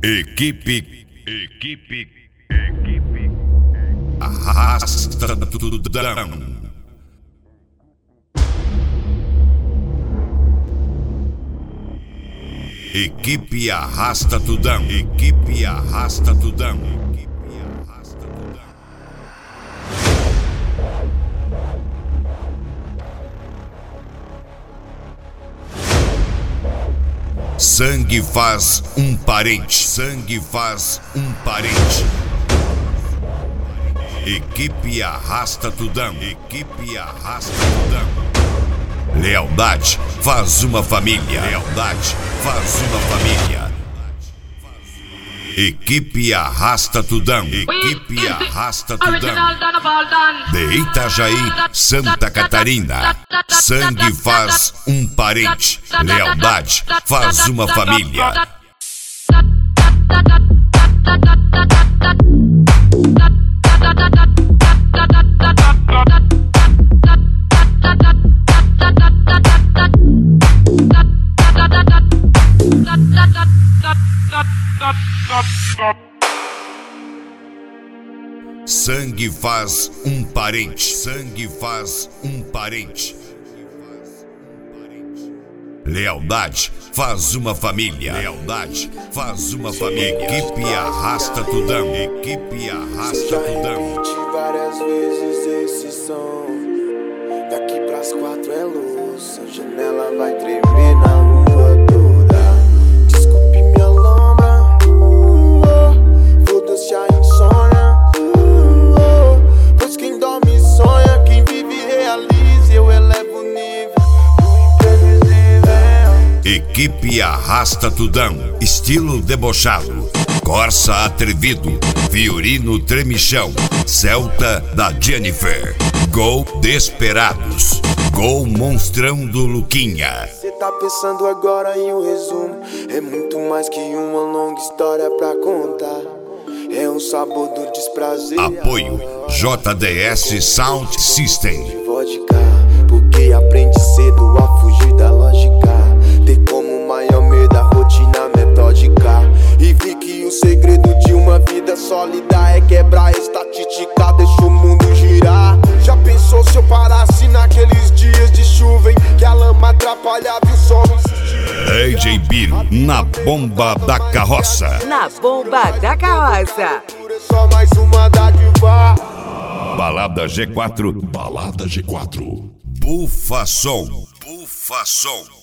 Equipe Arrasta Tudão. Equipe Arrasta Tudão. Equipe Arrasta Tudão. Sangue faz um parente. Sangue faz um parente. Equipe Arrasta Tudão. Equipe Arrasta Tudão. Lealdade faz uma família. Lealdade faz uma família. Equipe Arrasta Tudão. Equipe Arrasta Tudão. De Itajaí, Santa Catarina. Sangue faz um parente. Lealdade faz uma família. Sangue faz um parente. Sangue faz um parente. Lealdade faz uma família. Lealdade faz uma família. Equipe Arrasta Tudão. Equipe Arrasta Tudão. Várias vezes esse som. Daqui pras 4 é luz. A janela vai tremer na rua toda. Desculpe minha lombra. Foda-se a insônia. Pois quem dorme sonha. Quem vive realiza. Eu elevo o nível. Equipe Arrasta Tudão. Estilo debochado. Corsa atrevido. Fiorino tremichão. Celta da Jennifer. Gol Desperados. Gol Monstrão do Luquinha. Cê tá pensando agora em um resumo. É muito mais que uma longa história pra contar. É um sabor do desprazer. Apoio JDS Sound System. Vodka, porque aprende cedo a fugir da lógica. Ter como maior medo a rotina metódica. E vi que o segredo de uma vida sólida é quebrar a estatística, deixa o mundo girar. Já pensou se eu parasse naqueles dias de chuva em que a lama atrapalhava e o sol não existia? DJ Biro na bomba da carroça. Na bomba da carroça. É só mais uma dádiva. Balada G4. Balada G4. Bufa Som. Bufa Som.